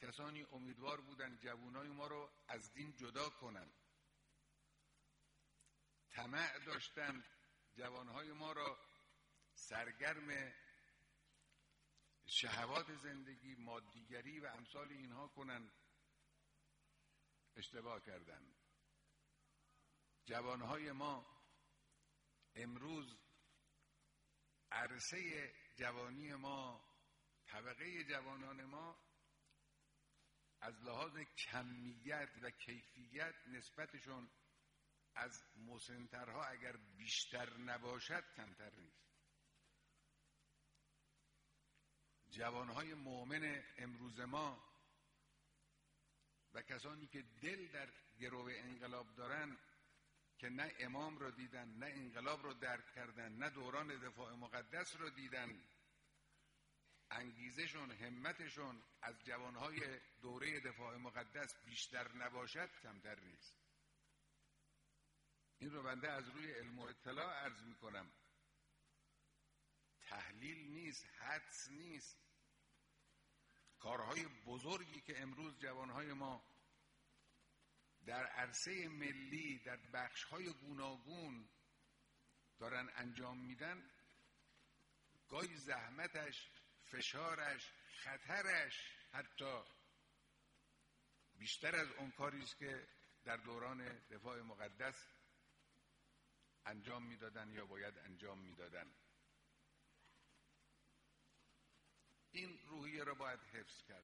کسانی امیدوار بودن جوانای ما رو از دین جدا کنن، طمع داشتن جوانهای ما را سرگرم شهوات زندگی، مادیگری و امثال اینها کنن. اشتباه کردن. جوانهای ما امروز، عرصه جوانی ما، طبقه جوانان ما از لحاظ کمیت و کیفیت نسبتشون از مسن‌ترها اگر بیشتر نباشد کمتر نیست. جوانهای مؤمن امروز ما و کسانی که دل در گرو انقلاب دارن که نه امام را دیدن، نه انقلاب را درک کردن، نه دوران دفاع مقدس را دیدن، انگیزشون، همتشون از جوانهای دوره دفاع مقدس بیشتر نباشد کمتر نیست. این رو بنده از روی علم و اطلاع عرض می کنم، تحلیل نیست، حدس نیست. کارهای بزرگی که امروز جوانهای ما در عرصه ملی در بخشهای گوناگون دارن انجام میدن، گاهی زحمتش، فشارش، خطرش حتی بیشتر از اون کاری است که در دوران دفاع مقدس انجام میدادن یا باید انجام میدادن. این روحیه را باید حفظ کرد.